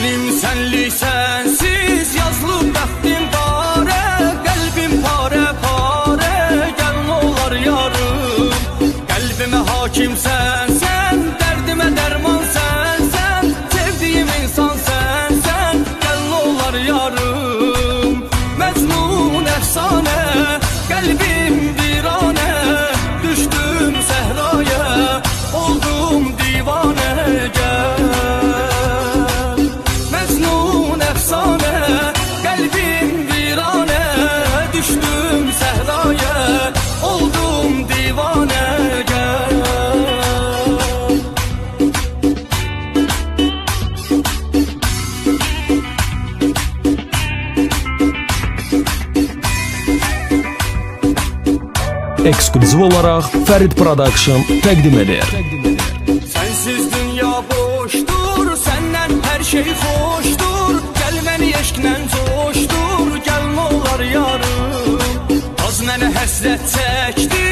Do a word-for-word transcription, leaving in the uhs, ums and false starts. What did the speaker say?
Dilim senlik sensiz yazılıb bəxtim barə, qəlbim pare pare, gəl nə olar yarım. Qəlbimə hakim sənsən, dərdimə dərman sənsən, sevdiyim insan sənsən, gəl nə olar yarım. Məcnun əfsanə, qəlbim viranə, düşdüm səhraya, oldum divanə, gəl. Məcnun əfsanə, qəlbim viranə, düşdüm səhraya, oldum divanə, gəl. Ekskluziv olaraq Fərid Production təqdim edir. Sensiz dünya boşdur, səndən hər şey xoşdur, gəl məni eşqlə coşdur, gəl nə olar yarım. Az mənə həsrət çəkdi,